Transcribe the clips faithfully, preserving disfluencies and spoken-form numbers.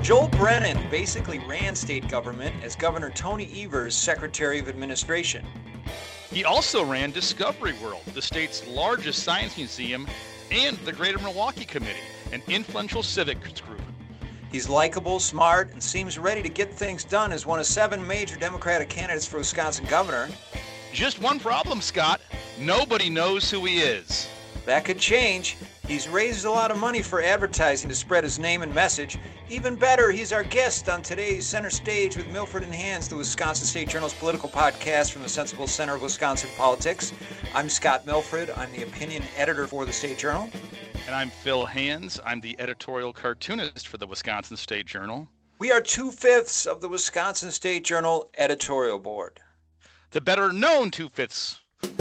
Joel Brennan basically ran state government as Governor Tony Evers' Secretary of Administration. He also ran Discovery World, the state's largest science museum, and the Greater Milwaukee Committee, an influential civics group. He's likable, smart, and seems ready to get things done as one of seven major Democratic candidates for Wisconsin governor. Just one problem, Scott. Nobody knows who he is. That could change. He's raised a lot of money for advertising to spread his name and message. Even better, he's our guest on today's Center Stage with Milford and Hands, the Wisconsin State Journal's political podcast from the Sensible Center of Wisconsin Politics. I'm Scott Milford. I'm the opinion editor for the State Journal. And I'm Phil Hands. I'm the editorial cartoonist for the Wisconsin State Journal. We are two-fifths of the Wisconsin State Journal editorial board. The better-known two-fifths.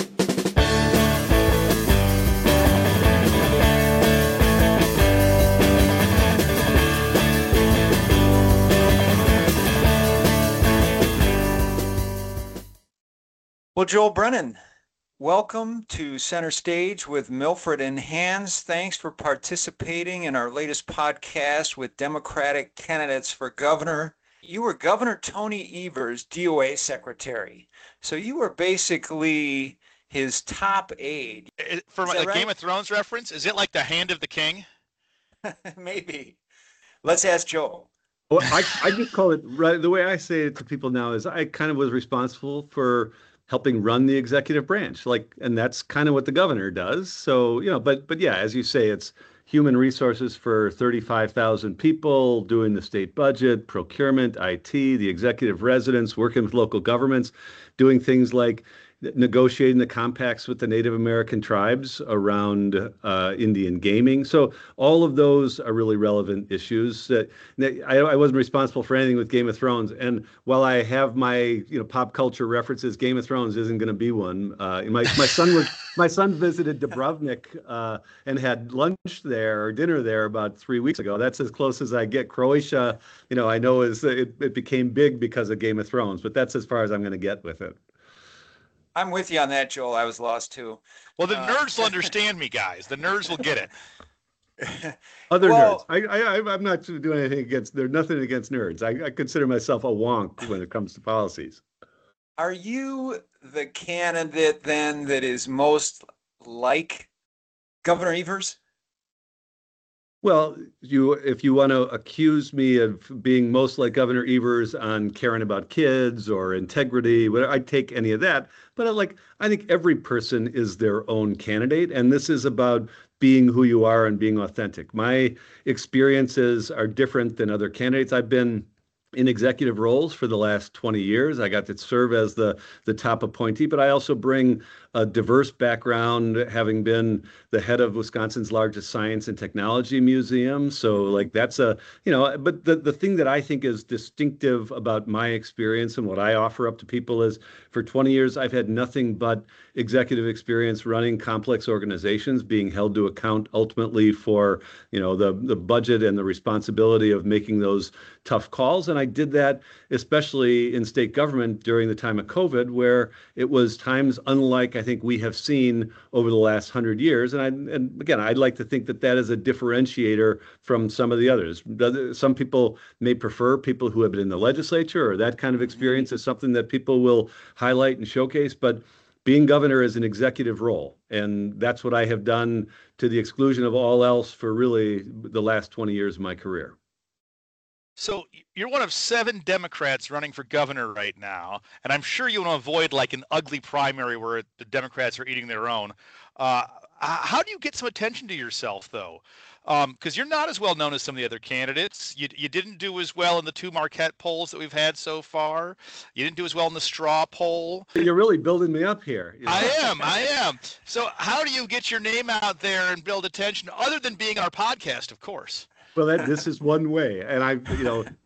Well, Joel Brennan, welcome to Center Stage with Milford and Hands. Thanks for participating in our latest podcast with Democratic candidates for governor. You were Governor Tony Evers' D O A secretary, so you were basically his top aide. For a right? Game of Thrones reference, is it like the Hand of the King? Maybe. Let's ask Joel. Well, I, I just call it, right, the way I say it to people now is I kind of was responsible for helping run the executive branch, like, and that's kind of what the governor does. So, you know, but but yeah, as you say, it's human resources for thirty-five thousand people, doing the state budget, procurement, I T, the executive residence, working with local governments, doing things like negotiating the compacts with the Native American tribes around uh, Indian gaming. So all of those are really relevant issues. That I, I wasn't responsible for anything with Game of Thrones. And while I have my you know pop culture references, Game of Thrones isn't going to be one. Uh, my my son was my son visited Dubrovnik uh, and had lunch there or dinner there about three weeks ago. That's as close as I get. Croatia, you know, I know is it, it became big because of Game of Thrones, but that's as far as I'm going to get with it. I'm with you on that, Joel. I was lost too. Well, the uh, nerds will understand me, guys. The nerds will get it. Other well, nerds. I, I, I'm not doing anything against. There's nothing against nerds. I, I consider myself a wonk when it comes to policies. Are you the candidate then that is most like Governor Evers? Well, you if you want to accuse me of being most like Governor Evers on caring about kids or integrity, I'd take any of that. But I like I think every person is their own candidate, and this is about being who you are and being authentic. My experiences are different than other candidates. I've been in executive roles for the last twenty years. I got to serve as the the top appointee, but I also bring a diverse background, having been the head of Wisconsin's largest science and technology museum. So like that's a, you know, but the, the thing that I think is distinctive about my experience and what I offer up to people is for twenty years, I've had nothing but executive experience running complex organizations, being held to account ultimately for, you know, the, the budget and the responsibility of making those tough calls. And I did that especially in state government during the time of COVID, where it was times unlike I think we have seen over the last hundred years. And I, and again, I'd like to think that that is a differentiator from some of the others. Some people may prefer people who have been in the legislature, or that kind of experience is something that people will highlight and showcase. But being governor is an executive role, and that's what I have done to the exclusion of all else for really the last twenty years of my career. So you're one of seven Democrats running for governor right now, and I'm sure you want to avoid like an ugly primary where the Democrats are eating their own. Uh, how do you get some attention to yourself, though? Because um, you're not as well known as some of the other candidates. You, you didn't do as well in the two Marquette polls that we've had so far. You didn't do as well in the straw poll. You're really building me up here. You know? I am, I am. So how do you get your name out there and build attention, other than being on our podcast, of course? Well, that, this is one way. And I, you know,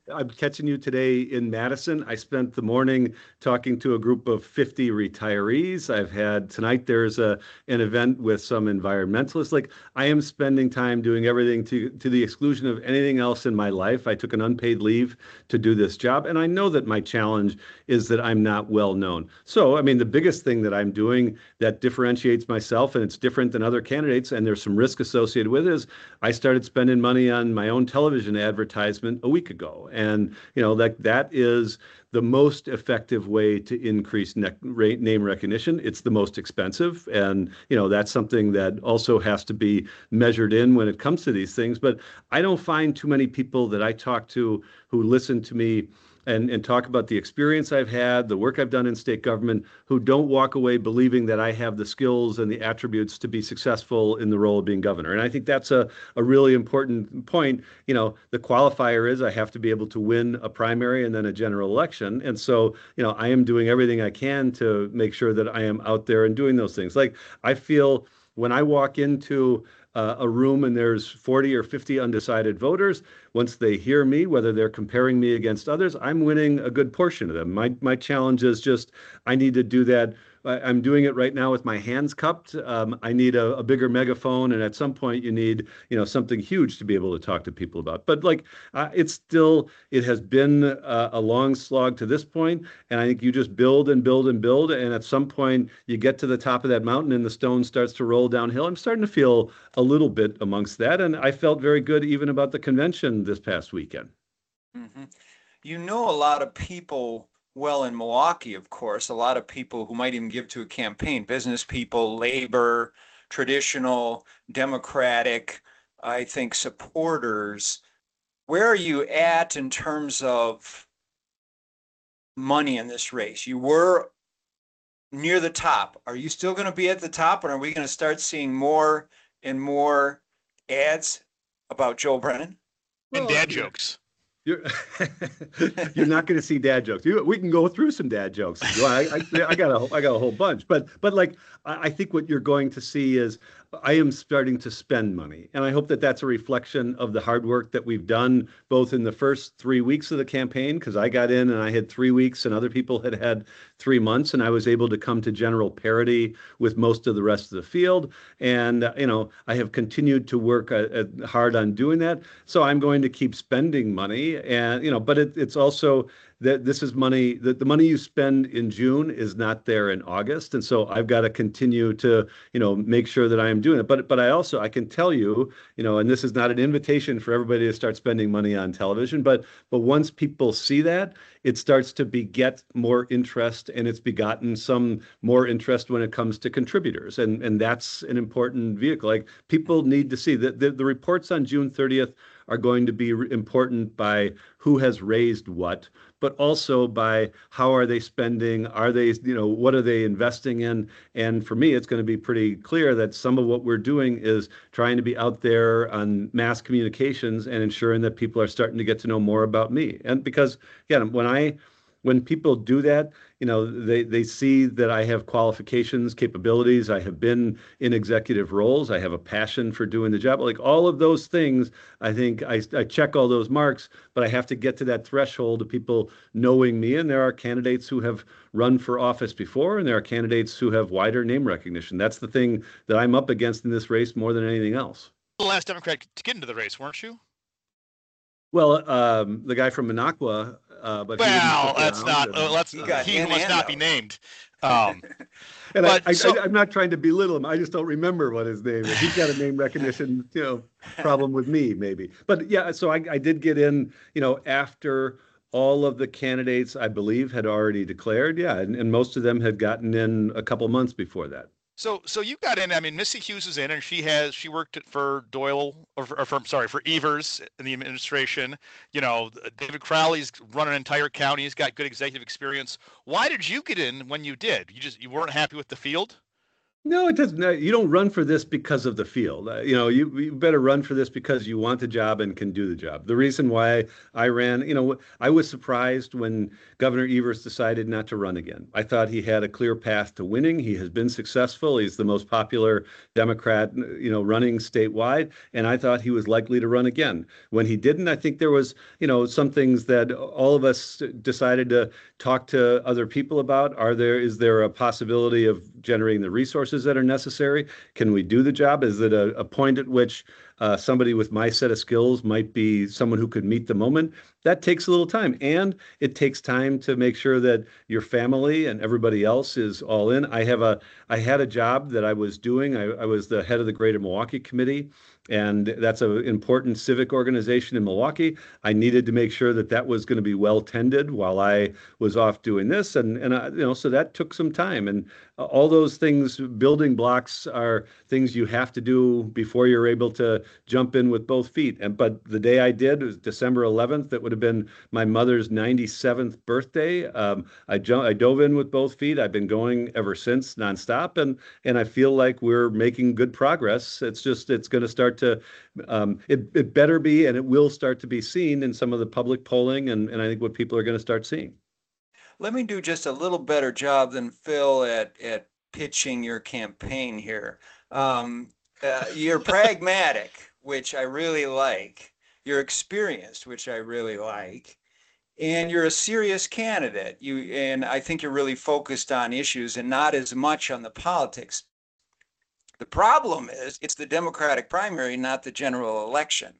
I'm catching you today in Madison. I spent the morning talking to a group of fifty retirees. I've had tonight there's a an event with some environmentalists. Like I am spending time doing everything to to the exclusion of anything else in my life. I took an unpaid leave to do this job, and I know that my challenge is that I'm not well known. So, I mean, the biggest thing that I'm doing that differentiates myself and it's different than other candidates, and there's some risk associated with it, is I started spending money on my own television advertisement a week ago. And, you know, that that is the most effective way to increase ne- rate, name recognition. It's the most expensive. And, you know, that's something that also has to be measured in when it comes to these things. But I don't find too many people that I talk to who listen to me and, and talk about the experience I've had, the work I've done in state government, who don't walk away believing that I have the skills and the attributes to be successful in the role of being governor. And I think that's a, a really important point. You know, the qualifier is I have to be able to win a primary and then a general election. And so, you know, I am doing everything I can to make sure that I am out there and doing those things. Like I feel when I walk into uh, a room and there's forty or fifty undecided voters, once they hear me, whether they're comparing me against others, I'm winning a good portion of them. My my challenge is just I need to do that. I'm doing it right now with my hands cupped. Um, I need a, a bigger megaphone, and at some point, you need you know something huge to be able to talk to people about. But like, uh, it's still it has been a, a long slog to this point, and I think you just build and build and build, and at some point, you get to the top of that mountain, and the stone starts to roll downhill. I'm starting to feel a little bit amongst that, and I felt very good even about the convention this past weekend. Mm-hmm. You know, a lot of people, well, in Milwaukee, of course, a lot of people who might even give to a campaign, business people, labor, traditional, Democratic, I think, supporters. Where are you at in terms of money in this race? You were near the top. Are you still going to be at the top, or are we going to start seeing more and more ads about Joe Brennan? And Well, dad yeah. jokes. You're you're not going to see dad jokes. You, we can go through some dad jokes. Well, I, I, I got a I got a whole bunch, but but like I, I think what you're going to see is I am starting to spend money, and I hope that that's a reflection of the hard work that we've done both in the first three weeks of the campaign, because I got in and I had three weeks, and other people had had three months, and I was able to come to general parity with most of the rest of the field. And uh, you know, I have continued to work uh, uh, hard on doing that. So I'm going to keep spending money, and you know, but it, it's also that this is money that the money you spend in June is not there in August, and so I've got to continue to you know make sure that I am doing it. But but I also I can tell you you know, and this is not an invitation for everybody to start spending money on television, but but once people see that, it starts to beget more interest, and it's begotten some more interest when it comes to contributors, and and that's an important vehicle. Like people need to see that the, the reports on June thirtieth are going to be important by who has raised what, but also by how are they spending? Are they, you know, what are they investing in? And for me, it's going to be pretty clear that some of what we're doing is trying to be out there on mass communications and ensuring that people are starting to get to know more about me. And because, again, when I when people do that, you know, they they see that I have qualifications, capabilities. I have been in executive roles. I have a passion for doing the job. Like all of those things, I think I, I check all those marks, but I have to get to that threshold of people knowing me. And there are candidates who have run for office before, and there are candidates who have wider name recognition. That's the thing that I'm up against in this race more than anything else. The last Democrat to get into the race, weren't you? Well, um, the guy from Minocqua, uh, but he didn't Well, stick that's around. not. And, Uh, let's. He Uh, got he in who must and not be out. named. Um, and I, but I, so, I, I'm not trying to belittle him. I just don't remember what his name is. He's got a name recognition, you know, problem with me, maybe. But yeah, so I, I did get in, you know, after all of the candidates, I believe, had already declared. Yeah, and, and most of them had gotten in a couple months before that. so, so you got in. I mean, Missy Hughes is in, and she has she worked for Doyle, or, for, or for sorry, for Evers in the administration. You know, David Crowley's run an entire county. He's got good executive experience. Why did you get in when you did? You just you weren't happy with the field? No, it doesn't. no, You don't run for this because of the field. Uh, you know, you, you better run for this because you want the job and can do the job. The reason why I ran, you know, I was surprised when Governor Evers decided not to run again. I thought he had a clear path to winning. He has been successful. He's the most popular Democrat, you know, running statewide, and I thought he was likely to run again. When he didn't, I think there was, you know, some things that all of us decided to talk to other people about. Are there, is there a possibility of generating the resources that are necessary? Can we do the job? Is it a, a point at which uh, somebody with my set of skills might be someone who could meet the moment? That takes a little time. And it takes time to make sure that your family and everybody else is all in. I have a, I had a job that I was doing. I, I was the head of the Greater Milwaukee Committee, and that's an important civic organization in Milwaukee. I needed to make sure that that was going to be well tended while I was off doing this, and and I, you know, so that took some time. And uh, all those things, building blocks, are things you have to do before you're able to jump in with both feet. And but the day I did was December eleventh. That would have been my mother's ninety-seventh birthday. Um, I jumped, I dove in with both feet. I've been going ever since, nonstop, and and I feel like we're making good progress. It's just it's going to start to um, it, it better be, and it will start to be seen in some of the public polling, and, and I think what people are going to start seeing. Let me do just a little better job than Phil at at pitching your campaign here. Um, uh, you're pragmatic, which I really like. You're experienced, which I really like. And you're a serious candidate. You and I think you're really focused on issues and not as much on the politics. The problem is it's the Democratic primary, not the general election.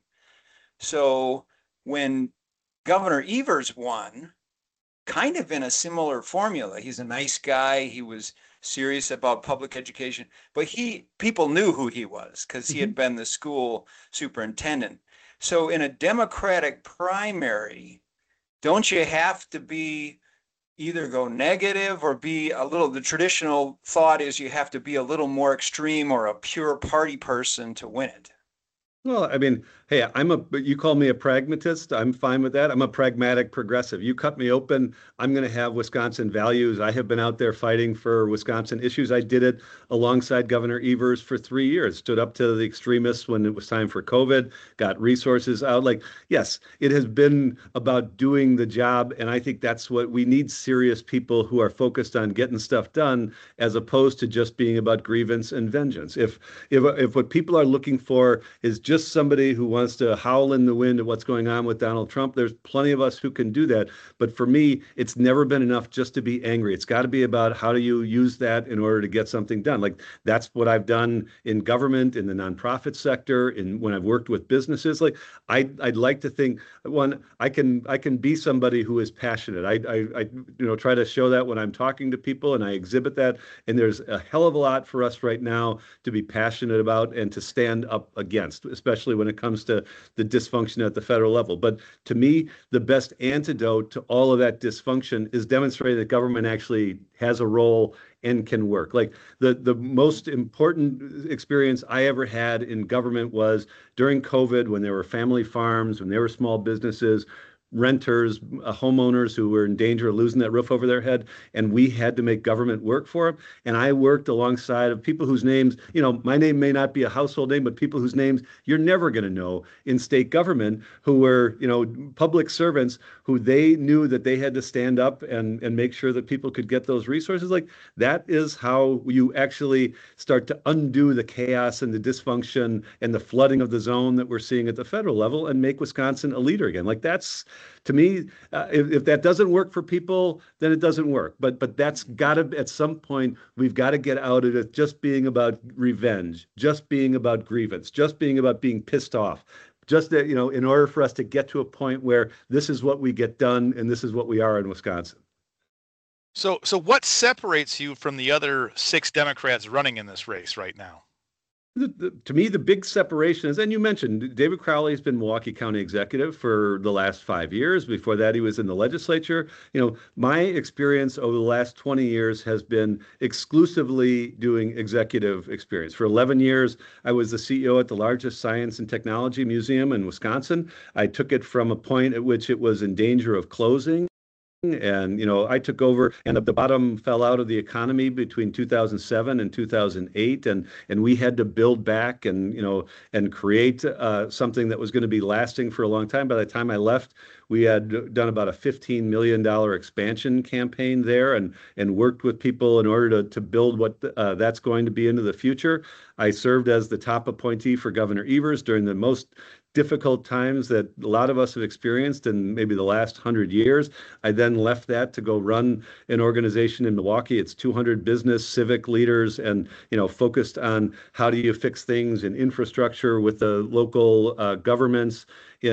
So when Governor Evers won, kind of in a similar formula. He's a nice guy. He was serious about public education, but he people knew who he was because he had Mhm. been the school superintendent. So in a Democratic primary, don't you have to be either go negative or be a little, the traditional thought is you have to be a little more extreme or a pure party person to win it. Well, I mean, hey, I'm a, but you call me a pragmatist. I'm fine with that. I'm a pragmatic progressive. You cut me open, I'm going to have Wisconsin values. I have been out there fighting for Wisconsin issues. I did it alongside Governor Evers for three years, stood up to the extremists when it was time for COVID, got resources out. Like, yes, it has been about doing the job. And I think that's what we need: serious people who are focused on getting stuff done, as opposed to just being about grievance and vengeance. If, if, if what people are looking for is just just somebody who wants to howl in the wind at what's going on with Donald Trump, there's plenty of us who can do that. But for me, it's never been enough just to be angry. It's got to be about how do you use that in order to get something done. Like, that's what I've done in government, in the nonprofit sector, in when I've worked with businesses. Like, I, I'd like to think, one, I can I can be somebody who is passionate. I, I, I you know try to show that when I'm talking to people, and I exhibit that. And there's a hell of a lot for us right now to be passionate about and to stand up against, especially when it comes to the dysfunction at the federal level. But to me, the best antidote to all of that dysfunction is demonstrating that government actually has a role and can work. Like, the the most important experience I ever had in government was during COVID, when there were family farms, when there were small businesses, renters, uh, homeowners who were in danger of losing that roof over their head, and we had to make government work for them. And I worked alongside of people whose names, you know, my name may not be a household name, but people whose names you're never going to know in state government, who were, you know, public servants, who they knew that they had to stand up and and make sure that people could get those resources. Like, that is how you actually start to undo the chaos and the dysfunction and the flooding of the zone that we're seeing at the federal level, and make Wisconsin a leader again. Like, that's, to me, uh, if, if that doesn't work for people, then it doesn't work. But but that's got to, at some point, we've got to get out of it just being about revenge, just being about grievance, just being about being pissed off. Just that, you know, in order for us to get to a point where this is what we get done and this is what we are in Wisconsin. So, so what separates you from the other six Democrats running in this race right now? The, the, to me, the big separation is, and you mentioned, David Crowley has been Milwaukee County executive for the last five years. Before that, he was in the legislature. You know, my experience over the last twenty years has been exclusively doing executive experience. For eleven years, I was the C E O at the largest science and technology museum in Wisconsin. I took it from a point at which it was in danger of closing And, you know, I took over and the bottom fell out of the economy between two thousand seven and two thousand eight. And, and we had to build back and, you know, and create uh, something that was going to be lasting for a long time. By the time I left, we had done about a fifteen million dollars expansion campaign there and, and worked with people in order to, to build what uh, that's going to be into the future. I served as the top appointee for Governor Evers during the most difficult times that a lot of us have experienced in maybe the last hundred years. I then left that to go run an organization in Milwaukee. It's two hundred business civic leaders and, you know, focused on how do you fix things in infrastructure with the local uh, governments,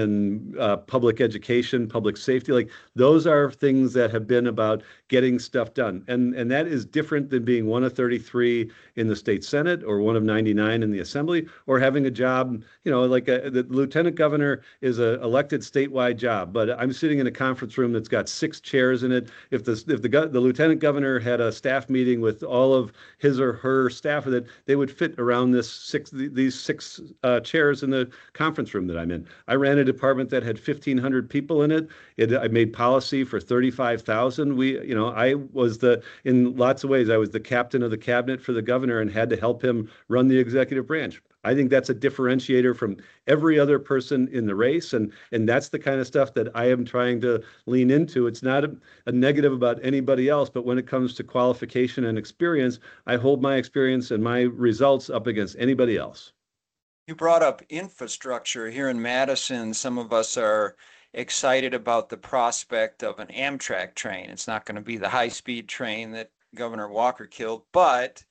in uh, public education, public safety. Like those are things that have been about getting stuff done. And, and that is different than being one of thirty-three in the state Senate or one of ninety-nine in the assembly or having a job, you know, like a, the lieutenant governor is an elected statewide job, but I'm sitting in a conference room that's got six chairs in it. If the, if the, the lieutenant governor had a staff meeting with all of his or her staff, that they would fit around this six, these six uh, chairs in the conference room that I'm in. I ran a department that had fifteen hundred people in it. It I made policy for thirty-five thousand. We, you know, I was the, in lots of ways, I was the captain of the cabinet for the governor and had to help him run the executive branch. I think that's a differentiator from every other person in the race. And, and that's the kind of stuff that I am trying to lean into. It's not a, a negative about anybody else, but when it comes to qualification and experience, I hold my experience and my results up against anybody else. You brought up infrastructure here in Madison. Some of us are excited about the prospect of an Amtrak train. It's not going to be the high-speed train that Governor Walker killed, but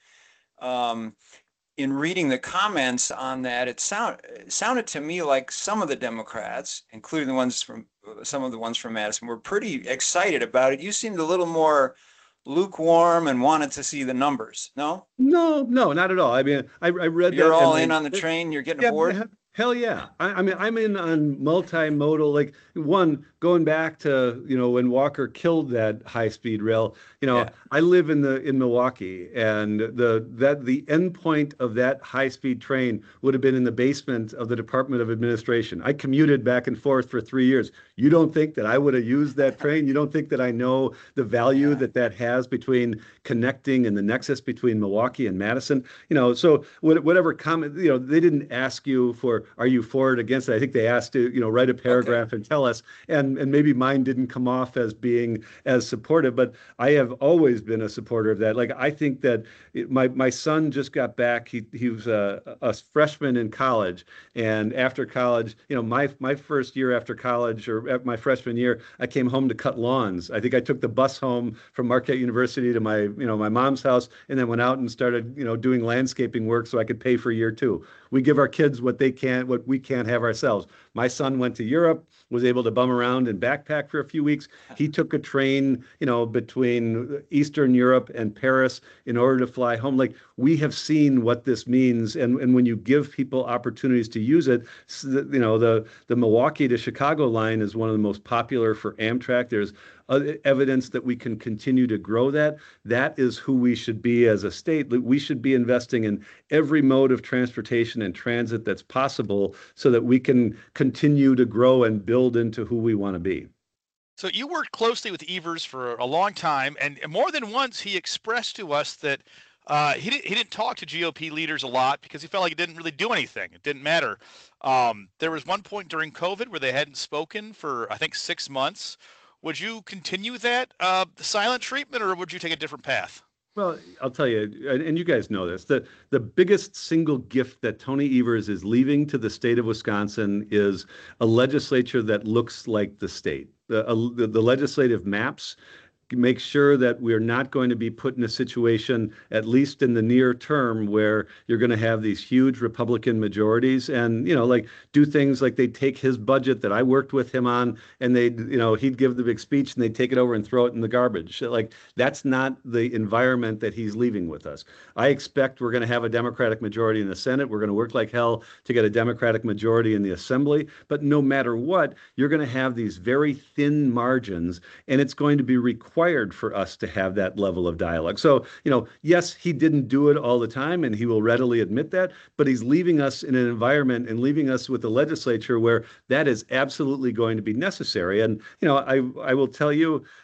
um, in reading the comments on that, it, sound, it sounded to me like some of the Democrats, including the ones from some of the ones from Madison, were pretty excited about it. You seemed a little more lukewarm and wanted to see the numbers. No? No, no, not at all. I mean, I, I read You're that. all and in I, on the train. You're getting yeah, aboard. Hell yeah. I, I mean, I'm in on multimodal, like one, going back to, you know, when Walker killed that high speed rail, you know, Yeah. I live in the, in Milwaukee, and the, that the end point of that high speed train would have been in the basement of the Department of Administration. I commuted back and forth for three years. You don't think that I would have used that train? You don't think that I know the value Yeah. that that has between connecting and the nexus between Milwaukee and Madison? You know, so whatever comment, you know, they didn't ask you for, are you for it, against it? I think they asked to, you know, write a paragraph okay. and tell us, and and maybe mine didn't come off as being as supportive, but I have always been a supporter of that. Like, I think that it, my my son just got back. He he was a, a freshman in college, and after college, you know, my my first year after college, or my freshman year, I came home to cut lawns. I think I took the bus home from Marquette University to my, you know, my mom's house, and then went out and started, you know, doing landscaping work so I could pay for year two. We give our kids what they can't, what we can't have ourselves. My son went to Europe, was able to bum around and backpack for a few weeks. He took a train, you know, between Eastern Europe and Paris in order to fly home. Like, we have seen what this means. And, and when you give people opportunities to use it, you know, the, the Milwaukee to Chicago line is one of the most popular for Amtrak. There's evidence that we can continue to grow that. That is who we should be as a state. We should be investing in every mode of transportation and transit that's possible so that we can continue to grow and build into who we want to be. So you worked closely with Evers for a long time, and more than once he expressed to us that uh, he, didn't, he didn't talk to G O P leaders a lot because he felt like it didn't really do anything. It didn't matter. Um, there was one point during COVID where they hadn't spoken for, I think, six months. Would you continue that uh, silent treatment, or would you take a different path? Well, I'll tell you, and you guys know this, the, the biggest single gift that Tony Evers is leaving to the state of Wisconsin is a legislature that looks like the state. The, uh, the, the legislative maps make sure that we're not going to be put in a situation, at least in the near term, where you're going to have these huge Republican majorities and, you know, like do things like they take his budget that I worked with him on, and they, you know, he'd give the big speech and they'd take it over and throw it in the garbage. Like, that's not the environment that he's leaving with us. I expect we're going to have a Democratic majority in the Senate. We're going to work like hell to get a Democratic majority in the Assembly. But no matter what, you're going to have these very thin margins, and it's going to be required for us to have that level of dialogue. So, you know, yes, he didn't do it all the time, and he will readily admit that, but he's leaving us in an environment and leaving us with a legislature where that is absolutely going to be necessary. And, you know, I, I will tell you,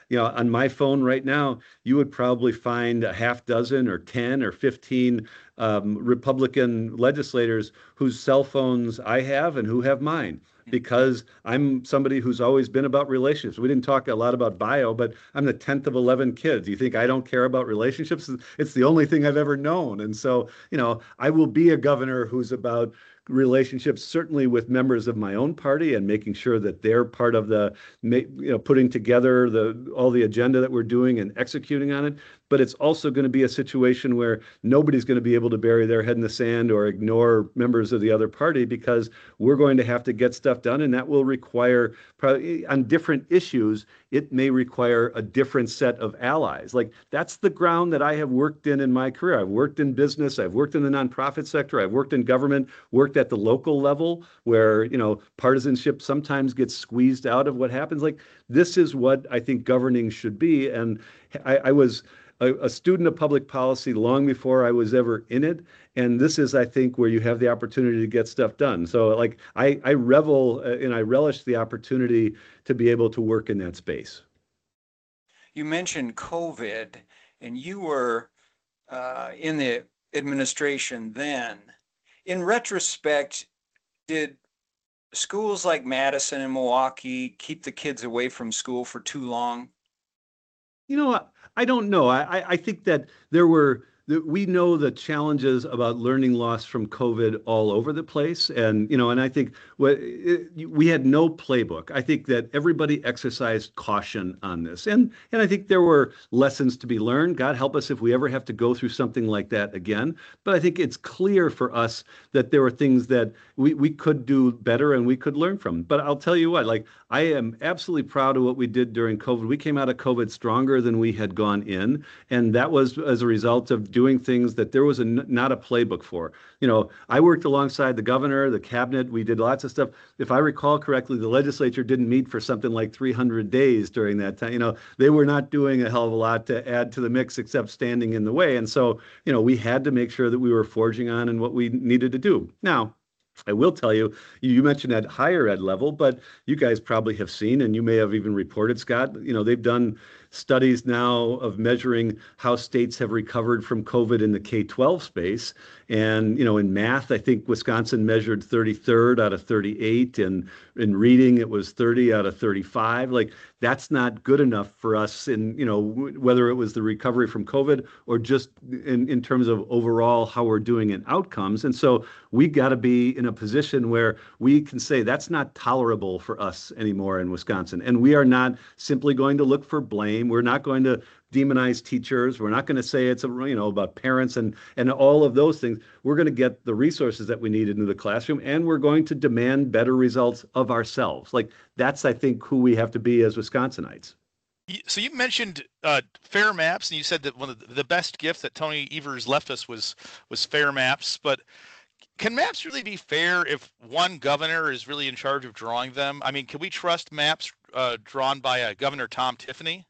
you know, on my phone right now, you would probably find a half dozen or ten or fifteen um, Republican legislators whose cell phones I have and who have mine, because I'm somebody who's always been about relationships. We didn't talk a lot about bio, but I'm the tenth of eleven kids. You think I don't care about relationships? It's the only thing I've ever known. And so, you know, I will be a governor who's about relationships, certainly with members of my own party, and making sure that they're part of the, you know, putting together the all the agenda that we're doing and executing on it. But it's also going to be a situation where nobody's going to be able to bury their head in the sand or ignore members of the other party, because we're going to have to get stuff done, and that will require, probably on different issues, it may require a different set of allies. Like, that's the ground that I have worked in in my career. I've worked in business, I've worked in the nonprofit sector, I've worked in government, worked at the local level where, you know, partisanship sometimes gets squeezed out of what happens. Like, this is what I think governing should be. And I, I was a, a student of public policy long before I was ever in it. And this is, I think, where you have the opportunity to get stuff done. So, like, I, I revel uh, and I relish the opportunity to be able to work in that space. You mentioned COVID, and you were uh, in the administration then. In retrospect, did schools like Madison and Milwaukee keep the kids away from school for too long? You know, I, I don't know. I, I think that there were, that we know the challenges about learning loss from COVID all over the place. And, you know, and I think what, it, we had no playbook. I think that everybody exercised caution on this. And, and I think there were lessons to be learned. God help us if we ever have to go through something like that again. But I think it's clear for us that there were things that we, we could do better and we could learn from. But I'll tell you what, like, I am absolutely proud of what we did during COVID. We came out of COVID stronger than we had gone in. And that was as a result of doing things that there was a, not a playbook for. You know, I worked alongside the governor, the cabinet. We did lots of stuff. If I recall correctly, the legislature didn't meet for something like three hundred days during that time. You know, they were not doing a hell of a lot to add to the mix except standing in the way. And so, you know, we had to make sure that we were forging on in what we needed to do. Now, I will tell you, you mentioned at higher ed level, but you guys probably have seen, and you may have even reported, Scott, you know, they've done studies now of measuring how states have recovered from COVID in the K twelve space. And, you know, in math, I think Wisconsin measured thirty-third out of thirty-eight. And in reading, it was thirty out of thirty-five. Like, that's not good enough for us in, you know, whether it was the recovery from COVID or just in, in terms of overall how we're doing in outcomes. And so we got to be in a position where we can say that's not tolerable for us anymore in Wisconsin. And we are not simply going to look for blame. We're not going to demonize teachers. We're not going to say it's, a, you know, about parents and, and all of those things. We're going to get the resources that we need into the classroom, and we're going to demand better results of ourselves. Like, that's, I think, who we have to be as Wisconsinites. So you mentioned uh, fair maps, and you said that one of the, the best gift that Tony Evers left us was was fair maps. But can maps really be fair if one governor is really in charge of drawing them? I mean, can we trust maps uh, drawn by uh, Governor Tom Tiffany?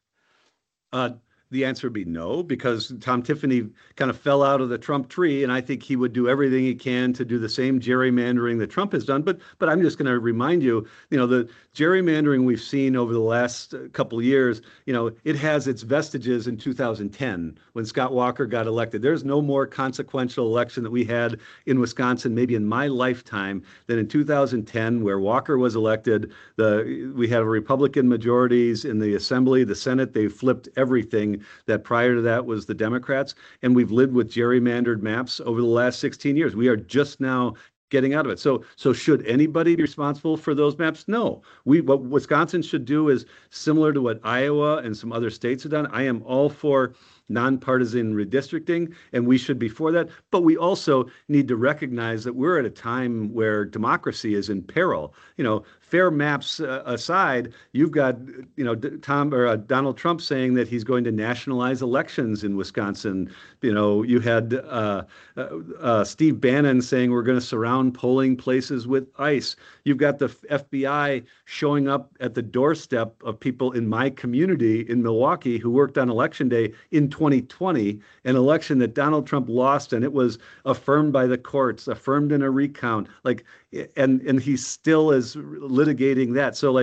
Uh, the answer would be no, because Tom Tiffany kind of fell out of the Trump tree, and I think he would do everything he can to do the same gerrymandering that Trump has done. But but I'm just going to remind you, you know, the gerrymandering we've seen over the last couple of years, you know, it has its vestiges in two thousand ten when Scott Walker got elected. There's no more consequential election that we had in Wisconsin, maybe in my lifetime, than in two thousand ten, where Walker was elected. The we had Republican majorities in the Assembly, the Senate. They flipped everything that prior to that was the Democrats. And we've lived with gerrymandered maps over the last sixteen years. We are just now getting out of it. So, so should anybody be responsible for those maps? No. We, what Wisconsin should do is similar to what Iowa and some other states have done. I am all for nonpartisan redistricting, and we should be for that. But we also need to recognize that we're at a time where democracy is in peril. You know, fair maps uh, aside, you've got, you know, Tom or uh, Donald Trump saying that he's going to nationalize elections in Wisconsin. You know, you had uh, uh, uh, Steve Bannon saying we're going to surround polling places with ICE. You've got the F B I showing up at the doorstep of people in my community in Milwaukee who worked on election day in twenty twenty, an election that Donald Trump lost, and it was affirmed by the courts, affirmed in a recount. Like, and and he still is litigating that. So, like,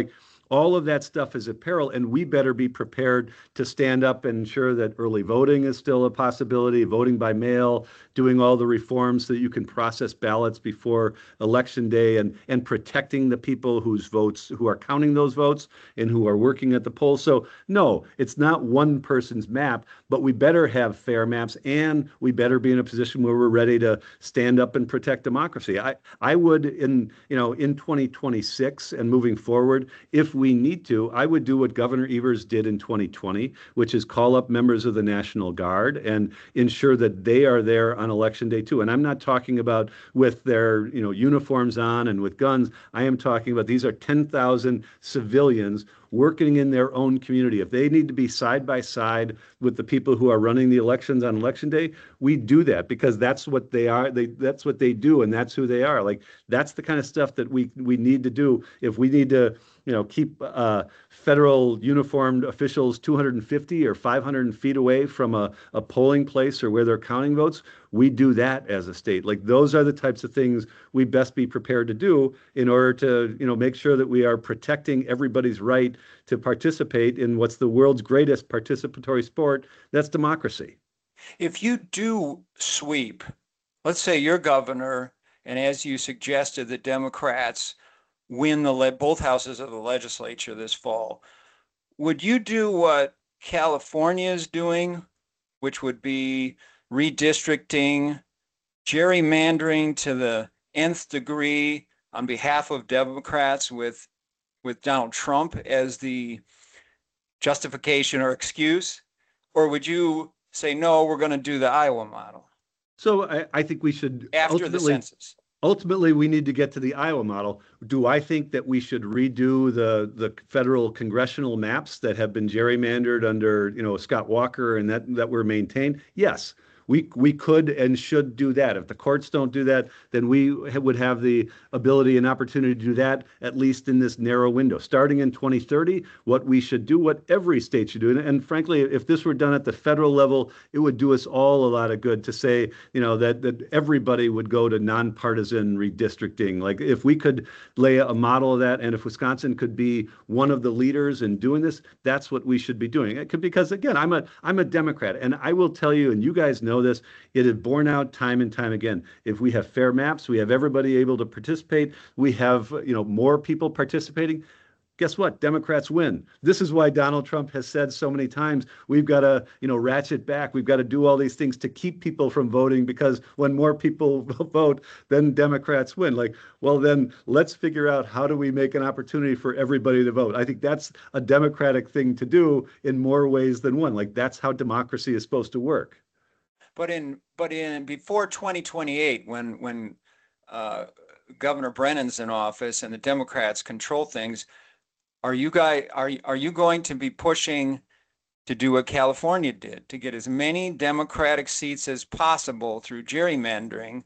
all of that stuff is at peril, and we better be prepared to stand up and ensure that early voting is still a possibility, voting by mail, doing all the reforms so that you can process ballots before election day, and and protecting the people whose votes, who are counting those votes and who are working at the polls. So no, it's not one person's map, but we better have fair maps, and we better be in a position where we're ready to stand up and protect democracy. I I would, in you know in twenty twenty-six and moving forward, if we need to, I would do what Governor Evers did in twenty twenty, which is call up members of the National Guard and ensure that they are there on election day too. And I'm not talking about with their you know uniforms on and with guns. I am talking about these are ten thousand civilians working in their own community. If they need to be side by side with the people who are running the elections on election day, we do that because that's what they are. They that's what they do, and that's who they are. Like that's the kind of stuff that we we need to do if we need to you know keep uh, federal uniformed officials two hundred fifty or five hundred feet away from a, a polling place or where they're counting votes. We do that as a state. Like those are the types of things we best be prepared to do in order to you know make sure that we are protecting everybody's right to participate in what's the world's greatest participatory sport. That's democracy. If you do sweep, let's say you're governor, and as you suggested, the Democrats win the le- both houses of the legislature this fall, would you do what California is doing, which would be redistricting, gerrymandering to the nth degree on behalf of Democrats with with Donald Trump as the justification or excuse? Or would you say, no, we're going to do the Iowa model So I, I think we should after the census? Ultimately, we need to get to the Iowa model. Do I think that we should redo the the federal congressional maps that have been gerrymandered under, you know, Scott Walker and that that were maintained? Yes. We we could and should do that. If the courts don't do that, then we would have the ability and opportunity to do that, at least in this narrow window. Starting in twenty thirty, what we should do, what every state should do, and, and frankly, if this were done at the federal level, it would do us all a lot of good to say, you know, that that everybody would go to nonpartisan redistricting. Like if we could lay a model of that, and if Wisconsin could be one of the leaders in doing this, that's what we should be doing. It could, because again, I'm a I'm a Democrat, and I will tell you, and you guys know this, it is borne out time and time again. If we have fair maps, we have everybody able to participate, we have you know more people participating, guess what? Democrats win. This is why Donald Trump has said so many times, we've got to you know ratchet back, we've got to do all these things to keep people from voting, because when more people vote, then Democrats win. Like, well, then let's figure out how do we make an opportunity for everybody to vote. I think that's a Democratic thing to do in more ways than one. Like that's how democracy is supposed to work. But in but in before twenty twenty-eight, when when uh, Governor Brennan's in office and the Democrats control things, are you guys are are you going to be pushing to do what California did, to get as many Democratic seats as possible through gerrymandering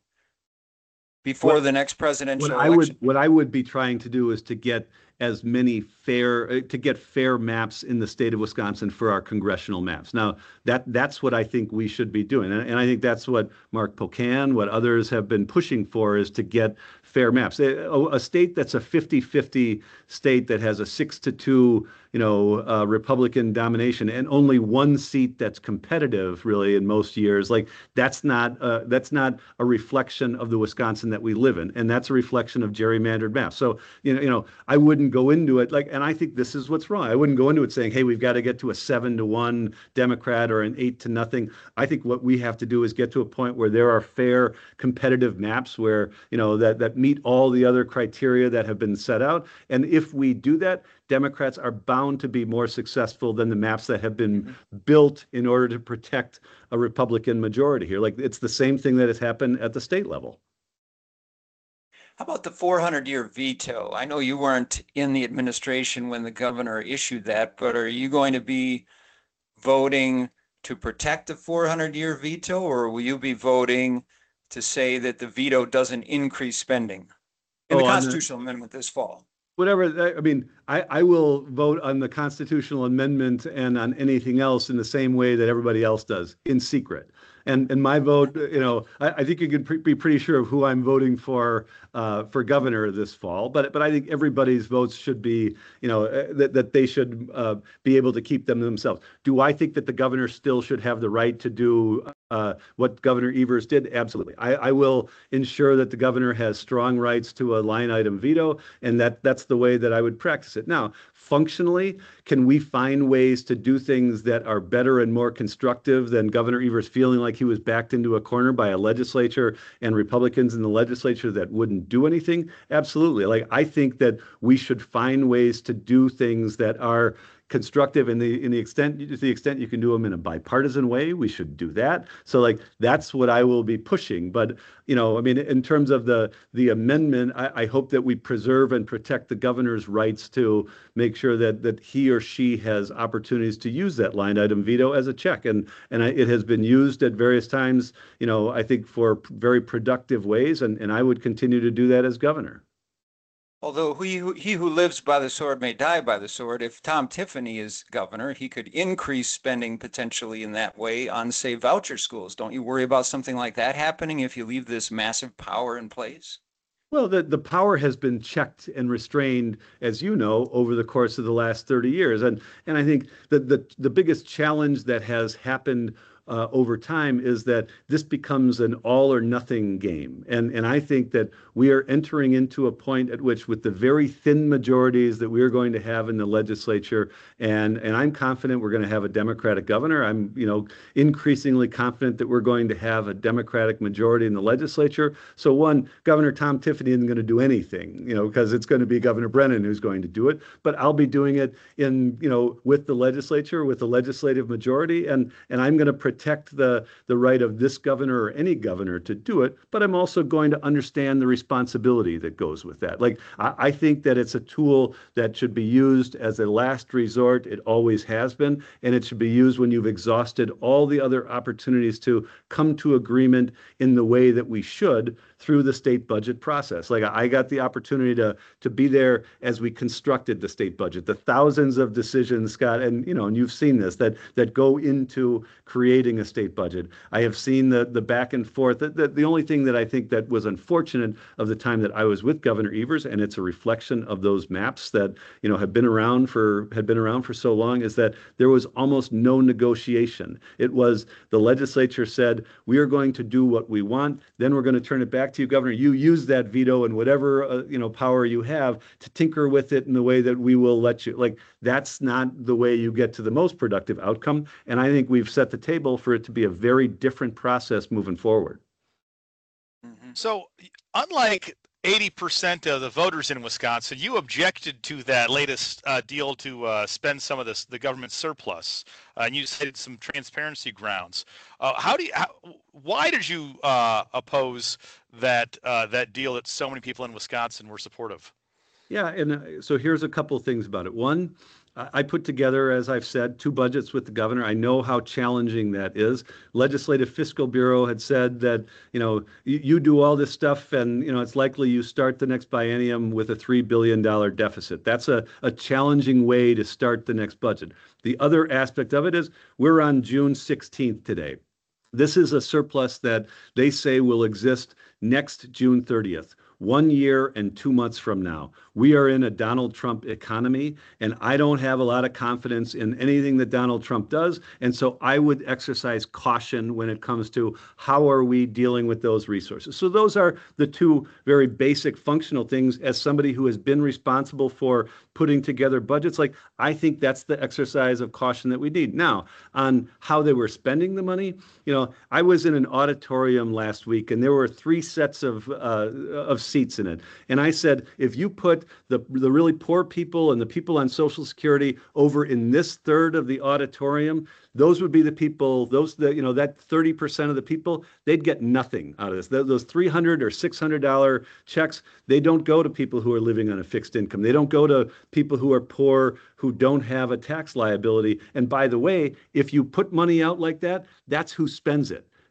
before What, the next presidential what I election? would what I would be trying to do is to get as many fair uh, to get fair maps in the state of Wisconsin for our congressional maps. Now that that's what I think we should be doing, and, and I think that's what Mark Pocan, what others have been pushing for, is to get fair maps. A, a state that's a fifty fifty state that has a six to two you know uh, Republican domination and only one seat that's competitive really in most years, like that's not uh, that's not a reflection of the Wisconsin that we live in, and that's a reflection of gerrymandered maps. So you know you know I wouldn't go into it like, and I think this is what's wrong. I wouldn't go into it saying, hey, we've got to get to a seven to one Democrat or an eight to nothing. I think what we have to do is get to a point where there are fair competitive maps where, you know, that, that meet all the other criteria that have been set out. And if we do that, Democrats are bound to be more successful than the maps that have been built in order to protect a Republican majority here. Like it's the same thing that has happened at the state level. How about the four hundred year veto? I know you weren't in the administration when the governor issued that, but are you going to be voting to protect the four hundred year veto, or will you be voting to say that the veto doesn't increase spending in Oh, the on the- constitutional amendment this fall? Whatever, I mean, I, I will vote on the constitutional amendment and on anything else in the same way that everybody else does, in secret. and and my vote, you know, I, I think you can pre- be pretty sure of who I'm voting for uh, for governor this fall. But but I think everybody's votes should be, you know, uh, that that they should uh, be able to keep them themselves. Do I think that the governor still should have the right to do uh, what Governor Evers did? Absolutely. I, I will ensure that the governor has strong rights to a line item veto, and that that's the way that I would practice it. Now, functionally, can we find ways to do things that are better and more constructive than Governor Evers feeling like he was backed into a corner by a legislature and Republicans in the legislature that wouldn't do anything? Absolutely. Like, I think that we should find ways to do things that are constructive in the in the extent to the extent you can do them in a bipartisan way, we should do that. So like that's what I will be pushing. But you know, I mean, in terms of the the amendment, I, I hope that we preserve and protect the governor's rights to make sure that that he or she has opportunities to use that line item veto as a check. And and I, it has been used at various times, you know, I think for very productive ways, and and I would continue to do that as governor. Although he who, he who lives by the sword may die by the sword, if Tom Tiffany is governor, he could increase spending potentially in that way on, say, voucher schools. Don't you worry about something like that happening if you leave this massive power in place? Well, the, the power has been checked and restrained, as you know, over the course of the last thirty years. And and I think that the, the biggest challenge that has happened uh, over time is that this becomes an all or nothing game. And, and I think that we are entering into a point at which, with the very thin majorities that we are going to have in the legislature, and, and I'm confident we're going to have a Democratic governor. I'm, you know, increasingly confident that we're going to have a Democratic majority in the legislature. So one, Governor Tom Tiffany isn't going to do anything, you know, because it's going to be Governor Brennan who's going to do it. But I'll be doing it in, you know, with the legislature, with the legislative majority, and and I'm going to protect the the right of this governor or any governor to do it. But I'm also going to understand the responsibility that goes with that. Like I, I think that it's a tool that should be used as a last resort. It always has been, and it should be used when you've exhausted all the other opportunities to come to agreement in the way that we should through the state budget process. Like I got the opportunity to to be there as we constructed the state budget, the thousands of decisions, Scott, and you know, and you've seen this that that go into creating a state budget. I have seen the the back and forth. The, the, the only thing that I think that was unfortunate of the time that I was with Governor Evers, and it's a reflection of those maps that you know have been around for had been around for so long, is that there was almost no negotiation. It was the legislature said, we are going to do what we want, then we're going to turn it back to you, Governor. You use that veto and whatever uh, you know power you have to tinker with it in the way that we will let you. Like that's not the way you get to the most productive outcome. And I think we've set the table for it to be a very different process moving forward. Mm-hmm. So, unlike eighty percent of the voters in Wisconsin, you objected to that latest uh, deal to uh, spend some of this, the government surplus, uh, and you cited some transparency grounds. Uh, how do you? How, why did you uh, oppose that uh, that deal that so many people in Wisconsin were supportive? Yeah, and uh, so here's a couple of things about it. One, I put together, as I've said, two budgets with the governor. I know how challenging that is. Legislative Fiscal Bureau had said that, you know, you, you do all this stuff and, you know, it's likely you start the next biennium with a three billion dollars deficit. That's a, a challenging way to start the next budget. The other aspect of it is we're on June sixteenth today. This is a surplus that they say will exist next June thirtieth. One year and two months from now. We are in a Donald Trump economy, and I don't have a lot of confidence in anything that Donald Trump does. And so I would exercise caution when it comes to how are we dealing with those resources. So those are the two very basic functional things. As somebody who has been responsible for putting together budgets, like I think that's the exercise of caution that we need. Now, on how they were spending the money, you know, I was in an auditorium last week, and there were three sets of uh, of seats in it. And I said, if you put the, the really poor people and the people on Social Security over in this third of the auditorium, those would be the people, those, the, you know, that thirty percent of the people, they'd get nothing out of this. Those three hundred dollars or six hundred dollars checks, they don't go to people who are living on a fixed income. They don't go to people who are poor, who don't have a tax liability. And by the way, if you put money out like that, that's who spends it.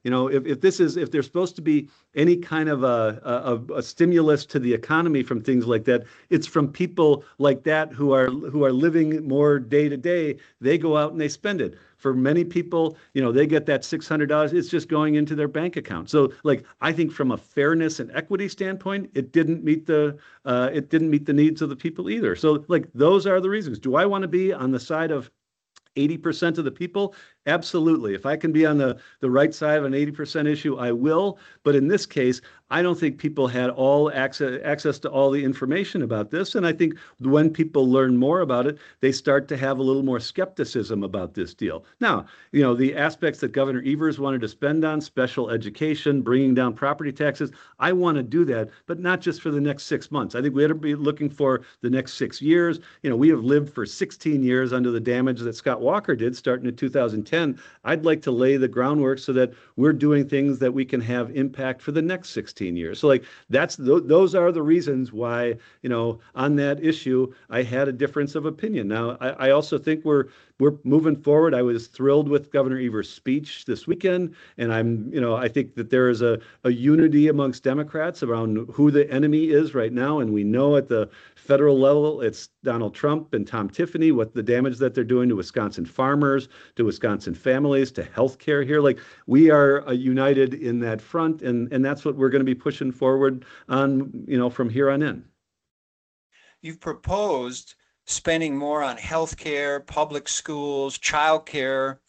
You know, if, if this is if there's supposed to be any kind of a, a, a stimulus to the economy from things like that, it's from people like that who are who are living more day to day. They go out and they spend it. For many people, you know, they get that six hundred dollars. It's just going into their bank account. So, like, I think from a fairness and equity standpoint, it didn't meet the uh, it didn't meet the needs of the people either. So, like, those are the reasons. Do I want to be on the side of eighty percent of the people? Absolutely. If I can be on the, the right side of an eighty percent issue, I will. But in this case, I don't think people had all access access to all the information about this. And I think when people learn more about it, they start to have a little more skepticism about this deal. Now, you know, the aspects that Governor Evers wanted to spend on special education, bringing down property taxes, I want to do that, but not just for the next six months. I think we ought to be looking for the next six years. You know, we have lived for sixteen years under the damage that Scott Walker did starting in two thousand ten. I'd like to lay the groundwork so that we're doing things that we can have impact for the next sixteen years. So like that's th- those are the reasons why, you know, on that issue, I had a difference of opinion. Now, I, I also think we're we're moving forward. I was thrilled with Governor Evers' speech this weekend, and I'm, you know, I think that there is a, a unity amongst Democrats around who the enemy is right now, and we know at the federal level, it's Donald Trump and Tom Tiffany, what the damage that they're doing to Wisconsin farmers, to Wisconsin families, to healthcare here. Like we are uh, united in that front, and and that's what we're going to be pushing forward on, you know, from here on in. You've proposed spending more on healthcare, public schools, childcare.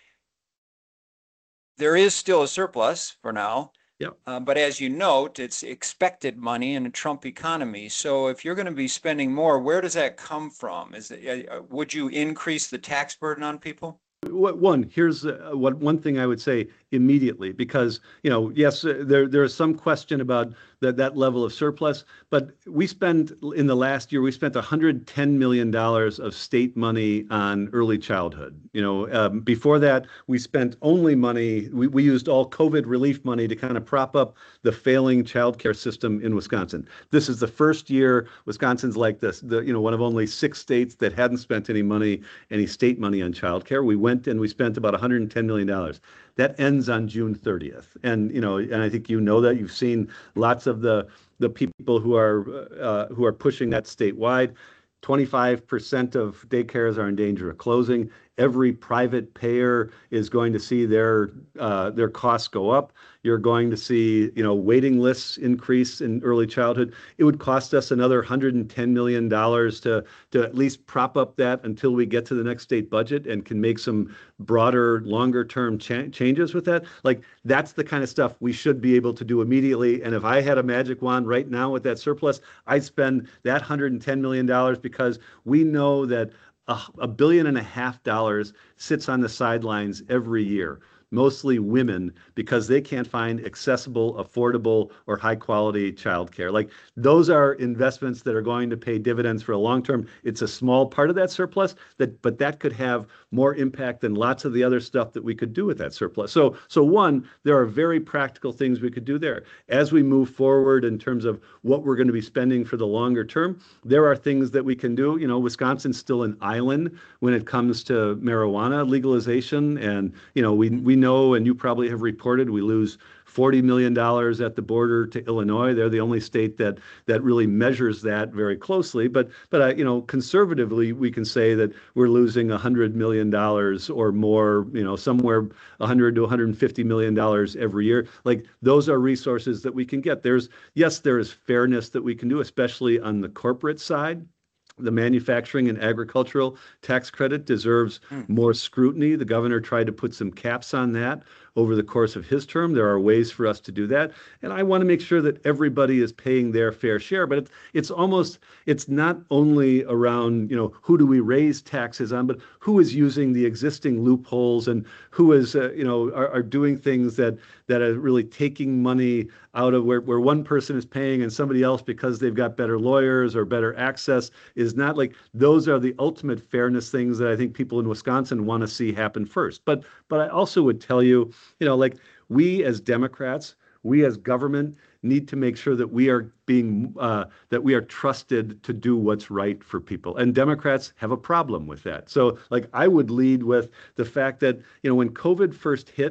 There is still a surplus for now. Yeah. Uh, but as you note, it's expected money in a Trump economy. So if you're going to be spending more, where does that come from? Is it, uh, would you increase the tax burden on people? One, here's uh, what one thing I would say immediately, because, you know, yes, uh, there there is some question about that that level of surplus, but we spent in the last year, we spent one hundred ten million dollars of state money on early childhood. You know, um, before that, we spent only money, we, we used all COVID relief money to kind of prop up the failing childcare system in Wisconsin. This is the first year Wisconsin's like this, the, you know, one of only six states that hadn't spent any money, any state money on childcare. We went and we spent about one hundred ten million dollars. That ends on June thirtieth. And, you know, and I think you know that. You've seen lots of the the people who are uh, who are pushing that statewide. twenty-five percent of daycares are in danger of closing. Every private payer is going to see their uh, their costs go up. You're going to see, you know, waiting lists increase in early childhood. It would cost us another one hundred ten million dollars to to at least prop up that until we get to the next state budget and can make some broader, longer term cha- changes with that. Like that's the kind of stuff we should be able to do immediately. And if I had a magic wand right now with that surplus, I'd spend that one hundred ten million dollars because we know that a, a billion and a half dollars sits on the sidelines every year, mostly women, because they can't find accessible, affordable, or high quality childcare. Like those are investments that are going to pay dividends for a long term. It's a small part of that surplus, that but that could have more impact than lots of the other stuff that we could do with that surplus. So, so one, there are very practical things we could do there. As we move forward in terms of what we're going to be spending for the longer term, there are things that we can do. You know, Wisconsin's still an island when it comes to marijuana legalization, and you know, we we know, and you probably have reported, we lose forty million dollars at the border to Illinois. They're the only state that that really measures that very closely. But but uh, you know, conservatively, we can say that we're losing one hundred million dollars or more. You know, somewhere one hundred to one hundred fifty million dollars every year. Like those are resources that we can get. There's yes, there is fairness that we can do, especially on the corporate side. The manufacturing and agricultural tax credit deserves Mm. more scrutiny. The governor tried to put some caps on that over the course of his term. There are ways for us to do that. And I want to make sure that everybody is paying their fair share. But it's, it's almost, it's not only around, you know, who do we raise taxes on, but who is using the existing loopholes and who is, uh, you know, are, are doing things that that are really taking money out of where, where one person is paying and somebody else, because they've got better lawyers or better access, is not like, those are the ultimate fairness things that I think people in Wisconsin want to see happen first. But but I also would tell you, you know, like we as Democrats, we as government need to make sure that we are being, uh, that we are trusted to do what's right for people. And Democrats have a problem with that. So like I would lead with the fact that, you know, when COVID first hit,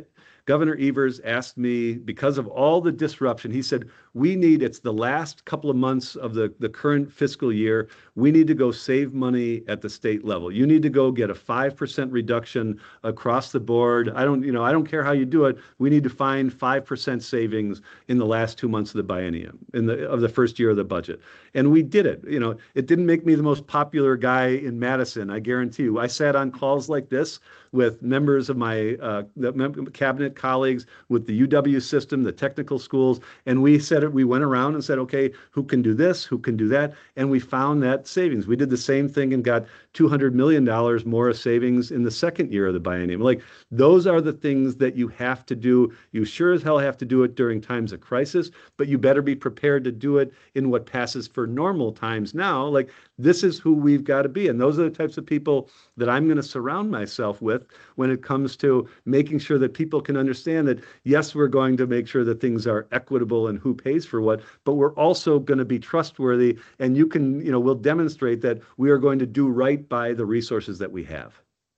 Governor Evers asked me, because of all the disruption, he said, we need, it's the last couple of months of the, the current fiscal year. We need to go save money at the state level. You need to go get a five percent reduction across the board. I don't, you know, I don't care how you do it. We need to find five percent savings in the last two months of the biennium, in the of the first year of the budget. And we did it. You know, it didn't make me the most popular guy in Madison, I guarantee you. I sat on calls like this with members of my uh, cabinet colleagues, with the U W system, the technical schools, and we said it. We went around and said, okay, who can do this? Who can do that? And we found that savings. We did the same thing and got two hundred million dollars more of savings in the second year of the biennium. Like, those are the things that you have to do. You sure as hell have to do it during times of crisis, but you better be prepared to do it in what passes for normal times now. Like, this is who we've got to be. And those are the types of people that I'm going to surround myself with when it comes to making sure that people can understand that, yes, we're going to make sure that things are equitable and who pays for what, but we're also going to be trustworthy. And you can, you know, we'll demonstrate that we are going to do right by the resources that we have.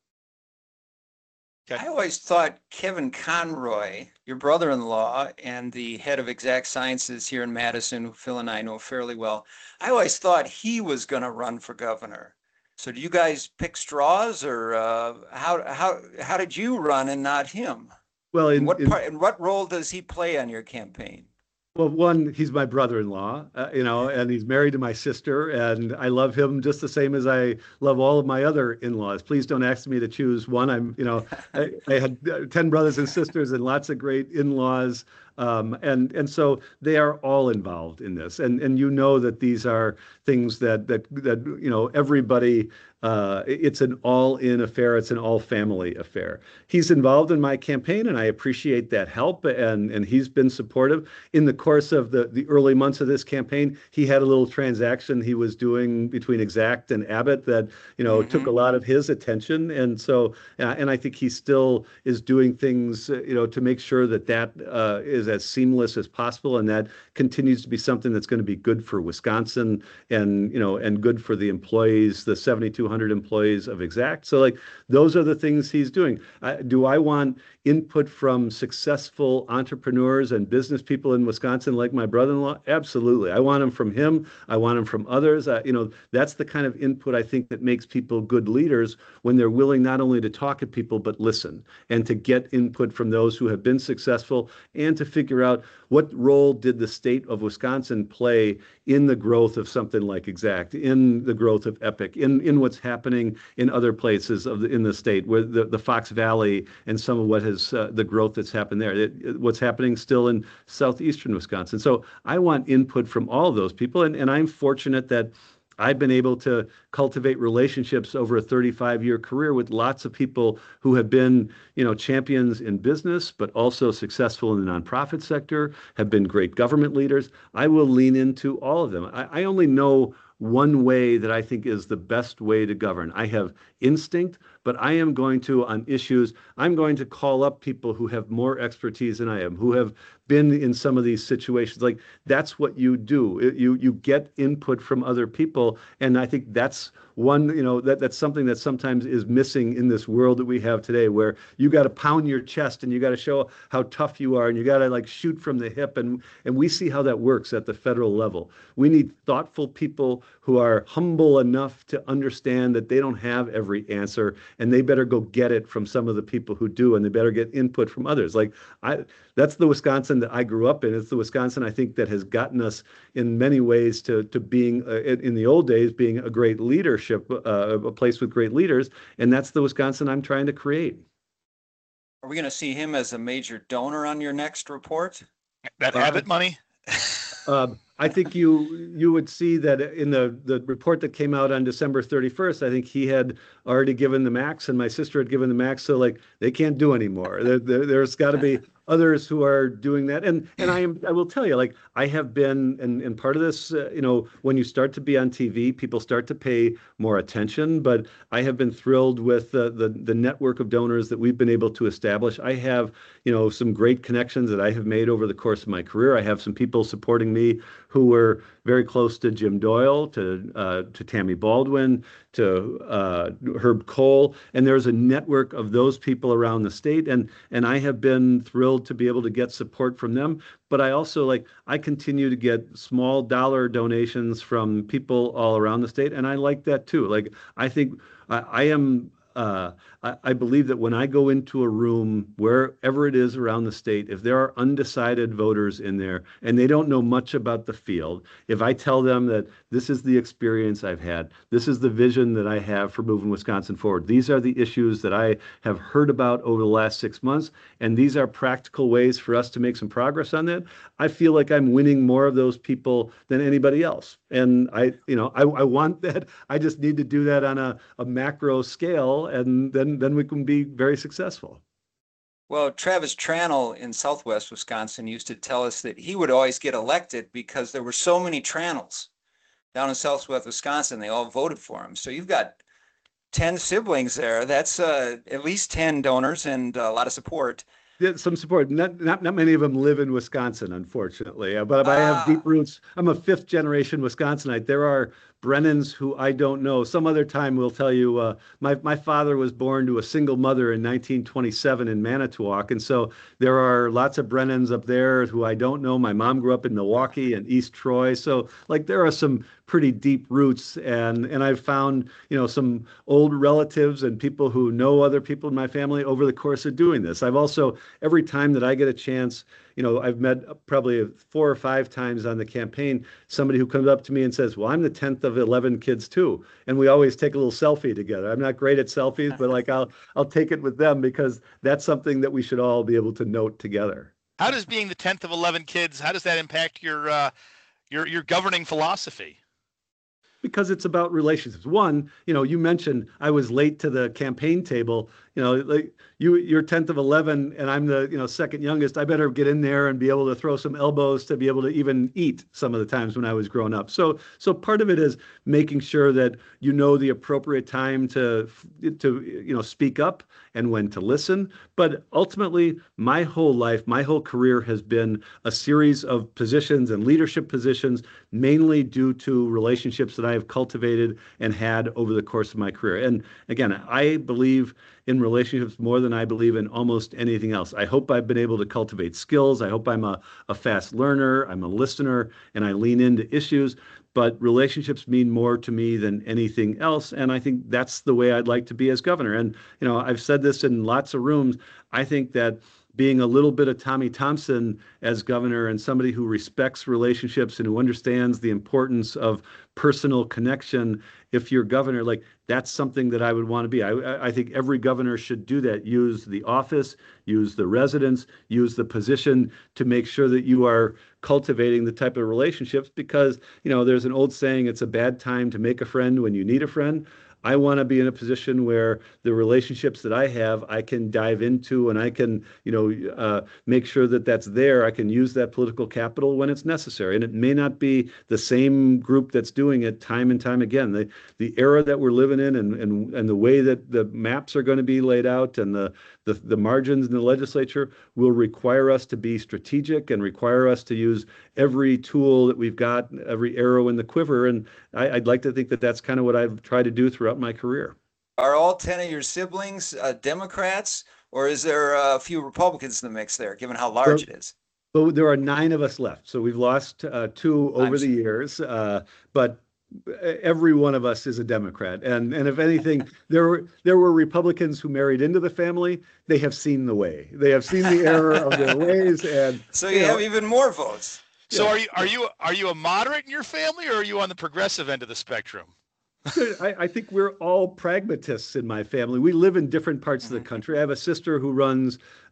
I always thought Kevin Conroy, your brother-in-law and the head of Exact Sciences here in Madison, who Phil and I know fairly well, I always thought he was going to run for governor. So do you guys pick straws, or uh, how how how did you run and not him? Well, in, and what in, part and what role does he play on your campaign? Well, one, he's my brother-in-law, uh, you know, and he's married to my sister, and I love him just the same as I love all of my other in-laws. Please don't ask me to choose one. I'm, you know, I, I had ten brothers and sisters and lots of great in-laws. Um, and and so they are all involved in this, and and you know that these are things that that that you know everybody. Uh, it's an all-in affair. It's an all-family affair. He's involved in my campaign, and I appreciate that help. And and he's been supportive. In the course of the the early months of this campaign, he had a little transaction he was doing between Exact and Abbott that you know mm-hmm. took a lot of his attention. And so, uh, and I think he still is doing things uh, you know to make sure that that uh, is as seamless as possible, and that continues to be something that's going to be good for Wisconsin, and you know and good for the employees, the seventy-two hundred employees of Exact. So like, those are the things he's doing. Uh, do I want input from successful entrepreneurs and business people in Wisconsin like my brother-in-law? Absolutely. I want them from him. I want them from others. Uh, you know, that's the kind of input I think that makes people good leaders, when they're willing not only to talk to people, but listen, and to get input from those who have been successful, and to figure out what role did the state of Wisconsin play in the growth of something like Exact, in the growth of Epic, in, in what's happening in other places of the, in the state, where the, the Fox Valley and some of what has uh, the growth that's happened there, it, it, what's happening still in southeastern Wisconsin. So I want input from all of those people, and, and I'm fortunate that I've been able to cultivate relationships over a thirty-five year career with lots of people who have been, you know, champions in business, but also successful in the nonprofit sector, have been great government leaders. I will lean into all of them. I, I only know one way that I think is the best way to govern. I have instinct, but I am going to, on issues, I'm going to call up people who have more expertise than I am, who have been in some of these situations. Like, that's what you do. You you get input from other people, and I think that's one, you know, that that's something that sometimes is missing in this world that we have today, where you got to pound your chest and you got to show how tough you are, and you got to like shoot from the hip, and and we see how that works at the federal level. We need thoughtful people who are humble enough to understand that they don't have every answer, and they better go get it from some of the people who do, and they better get input from others. Like, I, that's the Wisconsin that I grew up in. It's the Wisconsin, I think, that has gotten us in many ways to to being uh, in the old days being a great leadership, uh, a place with great leaders, and that's the Wisconsin I'm trying to create. Are we going to see him as a major donor on your next report? That Abbott uh, money? uh, I think you you would see that in the, the report that came out on December thirty-first, I think he had already given the max, and my sister had given the max, so like, they can't do anymore. There, there, there's got to be others who are doing that. And and I am I will tell you, like I have been, and and part of this, uh, you know, when you start to be on T V, people start to pay more attention. But I have been thrilled with the the the network of donors that we've been able to establish. I have, you know, some great connections that I have made over the course of my career. I have some people supporting me who were very close to Jim Doyle, to uh, to Tammy Baldwin, to uh, Herb Kohl, and there's a network of those people around the state, and and I have been thrilled to be able to get support from them. But I also like I continue to get small dollar donations from people all around the state, and I like that too. Like I think I, I am. Uh, I, I believe that when I go into a room, wherever it is around the state, if there are undecided voters in there and they don't know much about the field, if I tell them that this is the experience I've had, this is the vision that I have for moving Wisconsin forward, these are the issues that I have heard about over the last six months, and these are practical ways for us to make some progress on that, I feel like I'm winning more of those people than anybody else. And I, you know, I, I want that. I just need to do that on a, a macro scale, and then then we can be very successful. Well, Travis Tranel in Southwest Wisconsin used to tell us that he would always get elected because there were so many Tranels down in Southwest Wisconsin. They all voted for him. So you've got ten siblings there. That's uh, at least ten donors and a lot of support. Yeah, some support. Not, not not many of them live in Wisconsin, unfortunately. Uh, But, but I have deep Ah, roots. I'm a fifth generation Wisconsinite. There are Brennans who I don't know. Some other time we'll tell you. Uh, my my father was born to a single mother in nineteen twenty-seven in Manitowoc, and so there are lots of Brennans up there who I don't know. My mom grew up in Milwaukee and East Troy, so like there are some pretty deep roots, and and I've found you know some old relatives and people who know other people in my family over the course of doing this. I've also every time that I get a chance, you know, I've met probably four or five times on the campaign, somebody who comes up to me and says, well, I'm the tenth of eleven kids too. And we always take a little selfie together. I'm not great at selfies, but like I'll I'll take it with them because that's something that we should all be able to note together. How does being the tenth of eleven kids, how does that impact your uh, your your governing philosophy? Because it's about relationships. One, you know, you mentioned I was late to the campaign table. You know, like you, you're tenth of eleven, and I'm the you know second youngest. I better get in there and be able to throw some elbows to be able to even eat some of the times when I was growing up. So, so part of it is making sure that you know the appropriate time to to you know speak up and when to listen. But ultimately, my whole life, my whole career has been a series of positions and leadership positions, mainly due to relationships that I have cultivated and had over the course of my career. And again, I believe in relationships more than I believe in almost anything else. I hope I've been able to cultivate skills. I hope I'm a, a fast learner, I'm a listener, and I lean into issues. But relationships mean more to me than anything else. And I think that's the way I'd like to be as governor. And, you know, I've said this in lots of rooms. I think that being a little bit of Tommy Thompson as governor and somebody who respects relationships and who understands the importance of personal connection, if you're governor, like that's something that I would want to be. I, I think every governor should do that. Use the office, use the residence, use the position to make sure that you are cultivating the type of relationships because, you know, there's an old saying, it's a bad time to make a friend when you need a friend. I want to be in a position where the relationships that I have, I can dive into and I can, you know, uh, make sure that that's there. I can use that political capital when it's necessary. And it may not be the same group that's doing it time and time again. The, the era that we're living in and, and, and the way that the maps are going to be laid out and the, the, the margins in the legislature will require us to be strategic and require us to use every tool that we've got, every arrow in the quiver. And I, I'd like to think that that's kind of what I've tried to do throughout my career. are all ten of your siblings uh, Democrats, or is there a few Republicans in the mix there, given how large So, it is? but there are nine of us left. So we've lost uh, two I'm over the years, uh, but every one of us is a Democrat. And and if anything, there were there were Republicans who married into the family. They have seen the way. They have seen the error of their ways. And So you you have know, even more votes. So yeah. are you are you are you a moderate in your family, or are you on the progressive end of the spectrum? I, I think we're all pragmatists in my family. We live in different parts of the Mhm. country. I have a sister who runs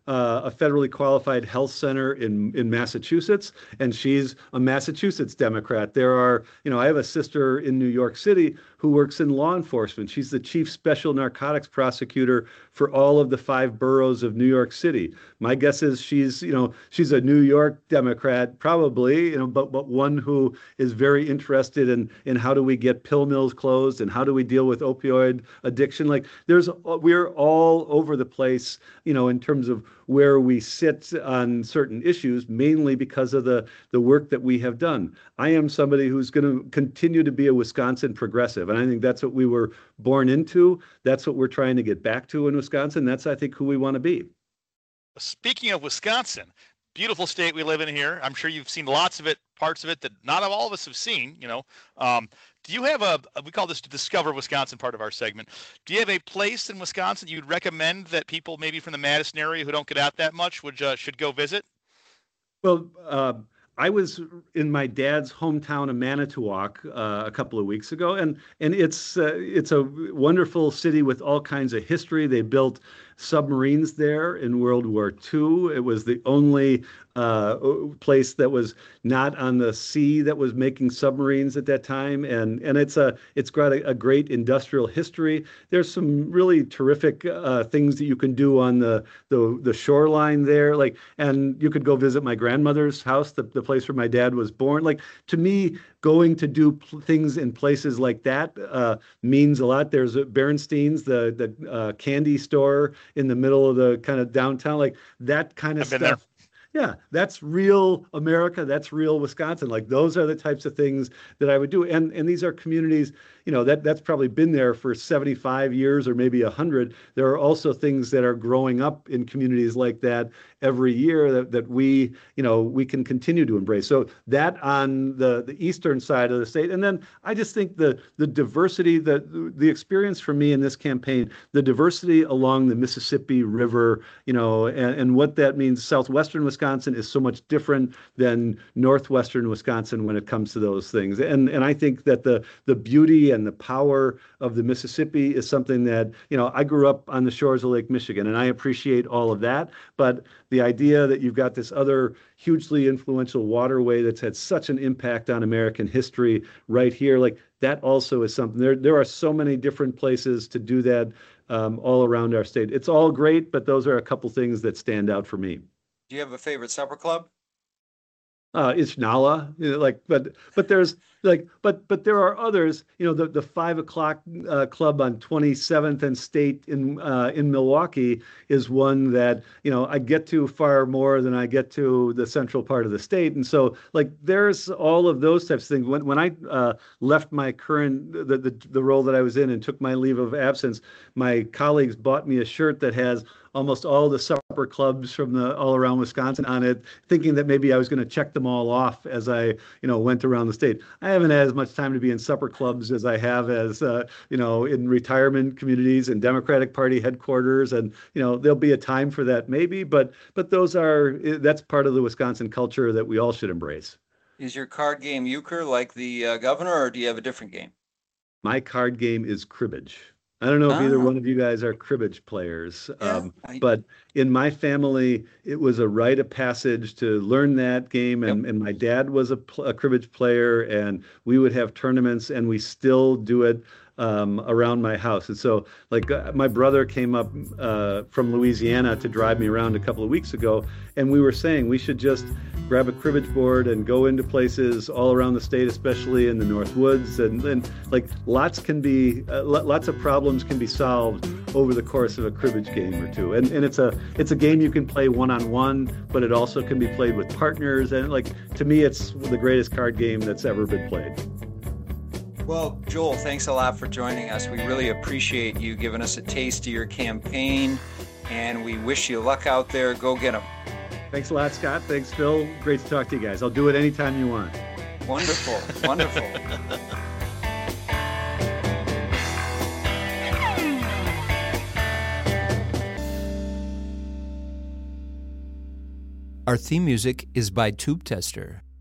uh, a federally qualified health center in, in Massachusetts, and she's a Massachusetts Democrat. There are, you know, I have a sister in New York City who works in law enforcement. She's the chief special narcotics prosecutor for all of the five boroughs of New York City. My guess is she's, you know, she's a New York Democrat, probably, you know, but but one who is very interested in in how do we get pill mills closed and how do we deal with opioid addiction. Like there's, we're all over the place, you know, in terms of where we sit on certain issues, mainly because of the the work that we have done. I am somebody who's going to continue to be a Wisconsin progressive, and I think that's what we were born into. That's what we're trying to get back to in Wisconsin. That's, I think, who we want to be. Speaking of Wisconsin, beautiful state we live in here. I'm sure you've seen lots of it, parts of it that not all of us have seen, you know. Um, do you have a, we call this the Discover Wisconsin part of our segment. Do you have a place in Wisconsin you'd recommend that people maybe from the Madison area who don't get out that much would uh, should go visit? Well, uh, I was in my dad's hometown of Manitowoc uh, a couple of weeks ago, and and it's uh, it's a wonderful city with all kinds of history. They built submarines there in World War Two. It was the only uh, place that was not on the sea that was making submarines at that time, and and it's a it's got a, a great industrial history. There's some really terrific uh, things that you can do on the, the the shoreline there, like, and you could go visit my grandmother's house, the, the place where my dad was born. Like, to me, going to do pl- things in places like that uh, means a lot. There's a Berenstein's, the the uh, candy store in the middle of the kind of downtown, like that kind of I've been stuff. there. Yeah, that's real America. That's real Wisconsin. Like those are the types of things that I would do. And and these are communities, you know, that that's probably been there for seventy-five years or maybe one hundred. There are also things that are growing up in communities like that every year that, that we, you know, we can continue to embrace. So that on the, the eastern side of the state. And then I just think the the diversity, the the experience for me in this campaign, the diversity along the Mississippi River, you know, and, and what that means. Southwestern Wisconsin is so much different than northwestern Wisconsin when it comes to those things. And and I think that the the beauty and the power of the Mississippi is something that, you know, I grew up on the shores of Lake Michigan, and I appreciate all of that. But the idea that you've got this other hugely influential waterway that's had such an impact on American history right here, like that also is something. There, there are so many different places to do that um, all around our state. It's all great, but those are a couple things that stand out for me. Do you have a favorite supper club? Uh, it's Nala, you know, like, but but there's like, but but there are others. You know, the the five o'clock uh, club on twenty-seventh and State in uh, in Milwaukee is one that, you know, I get to far more than I get to the central part of the state, and so like there's all of those types of things. When when I uh, left my current the, the the role that I was in and took my leave of absence, my colleagues bought me a shirt that has almost all the supper clubs from the all around Wisconsin on it, thinking that maybe I was going to check them all off as I, you know, went around the state. I haven't had as much time to be in supper clubs as I have as, uh, you know, in retirement communities and Democratic Party headquarters. And, you know, there'll be a time for that maybe, but but those are, that's part of the Wisconsin culture that we all should embrace. Is your card game euchre like the uh, governor, or do you have a different game? My card game is cribbage. I don't know if either Oh. one of you guys are cribbage players, Yeah, um, I- but in my family, it was a rite of passage to learn that game. And, and my dad was a, pl- a cribbage player, and we would have tournaments, and we still do it um, around my house. And so, like, uh, my brother came up uh, from Louisiana to drive me around a couple of weeks ago, and we were saying we should just grab a cribbage board and go into places all around the state, especially in the North Woods. And then, like, lots can be, uh, lots of problems can be solved over the course of a cribbage game or two. And and it's a it's a game you can play one-on-one, but it also can be played with partners. And, like, to me, it's the greatest card game that's ever been played. Well, Joel, thanks a lot for joining us. We really appreciate you giving us a taste of your campaign, and we wish you luck out there. Go get them. Thanks a lot, Scott. Thanks, Phil. Great to talk to you guys. I'll do it anytime you want. Wonderful, wonderful. Our theme music is by Tube Tester.